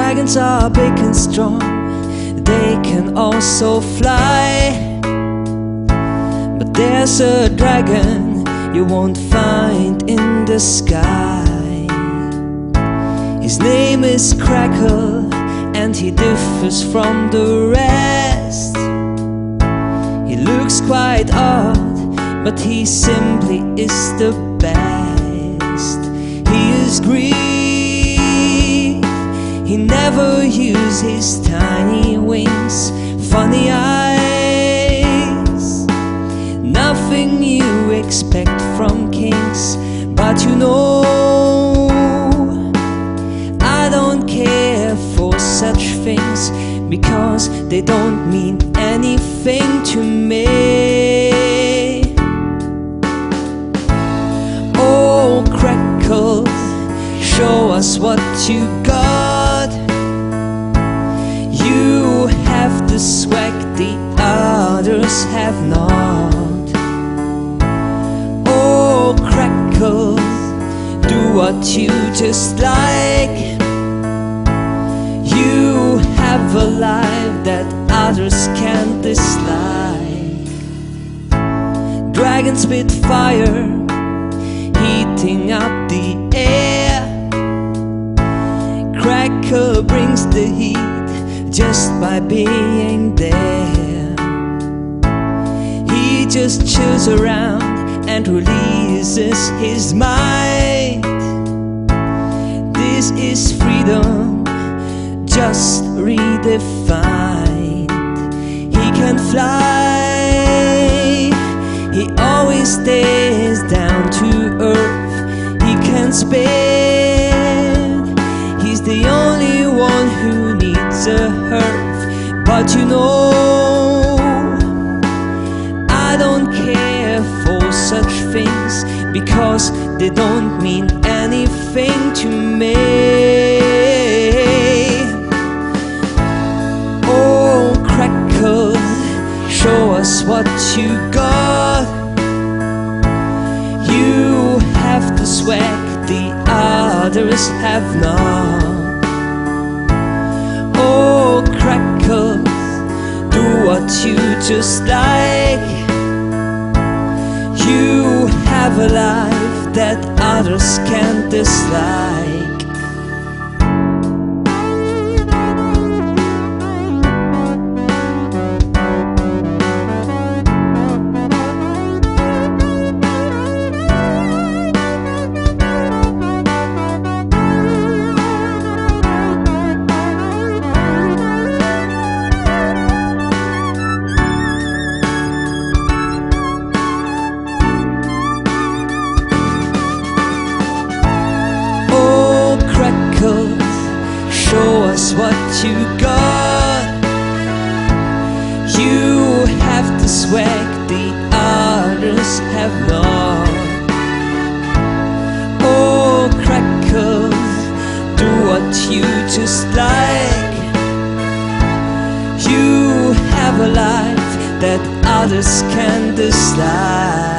Dragons are big and strong, they can also fly. But there's a dragon you won't find in the sky. His name is Crackle, and he differs from the rest. He looks quite odd, but he simply is the best. He is green, he never uses his tiny wings, funny eyes, nothing you expect from kings. But you know, I don't care for such things, because they don't mean anything to me. Oh, Crackle, show us what you got. You have the swag the others have not. Oh, Crackle, do what you just like. You have a life that others can't dislike. Dragons spit fire, heating up the air. Crackle brings the heat just by being there. He just chills around and releases his mind. This is freedom, just redefined. He can fly, he always stays down to earth. He can spin, he's the only one who needs a hearth. But you know, I don't care for such things, because they don't mean anything to me. Oh, Crackle, show us what you got. You have the swag the others have not. Oh, Crackle, do what you just like. You have a life that others can't dislike. Show us what you got. You have the swag the others have not. Oh, Crackle, do what you just like. You have a life that others can dislike.